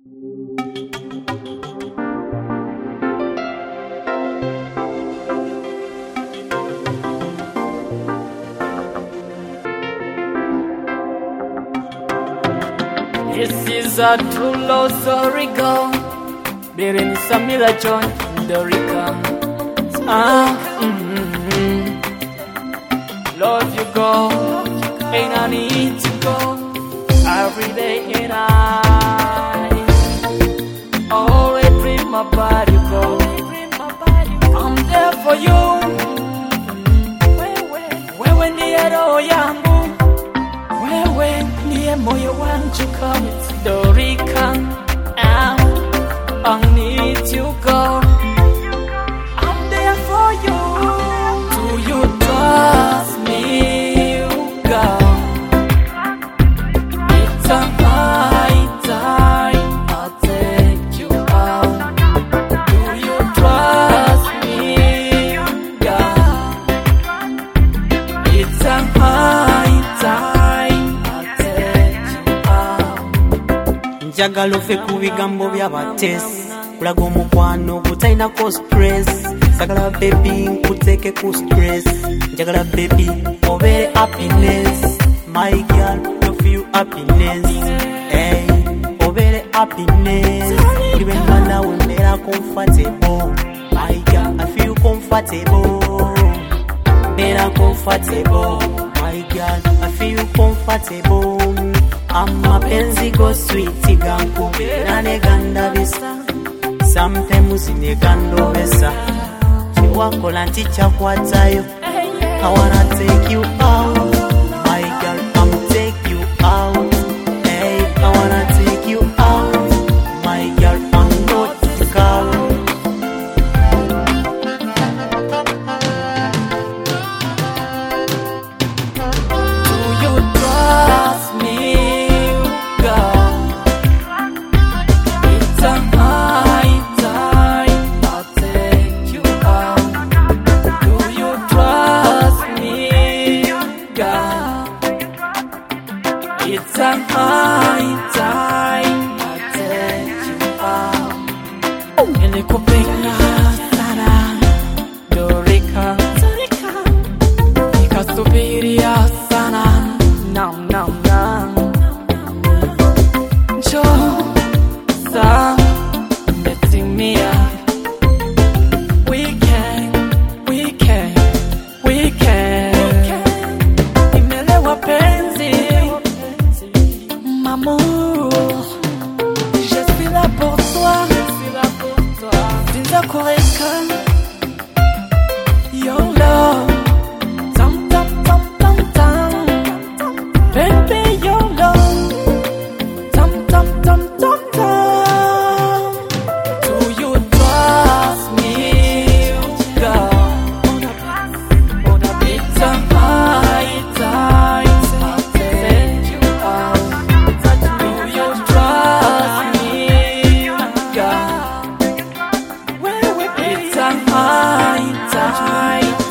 This is a true love story, girl. Bearing Samira John Dorika. Love you, girl, and I need to go every day, and I always dream about you, girl. I'm there for you. Wewe ndiye roho yangu, wewe ndiye moyo wangu, come Dorika. I need you, girl. I'm there for you. Do you trust me, girl? It's a high time I'll take you out. Do you trust me, girl? It's a high time I'll take you out. Njagala ofe ku bigambo by'abatesi, kulaga omukwano gutalinako stress. Sagala baby nkuteke ku stress. Njagala baby obeere happiness. My girl, you feel happiness. Hey, obeere happiness. Libe mwana we mbeera comfortable. My girl, I feel comfortable. Mbeera comfortable. My girl, I feel comfortable. Amapenzi go sweet gankubira ne gandabisa. Sometimes negandobesa. Chiwakola nti kyakwatayo. I wanna take you out. My girl, I'm take you out. Hey, I wanna take you out. My girl, I'm not cow. Do you trust me, girl? It's a high time I'll take you out. Do you trust me, girl? It's a high time I'll take you out. Nilikupenda sana, Dorika. Nikasubiria sana, now. Njoo saa umetimia. We can. Nimelewa penzi, maman. Je suis là pour toi. Sinzakureka. Your love. Tam. Baby, your love. Tam. Do you trust me, girl? It's a high time I'll take you out. Do you trust me, girl? It's a high time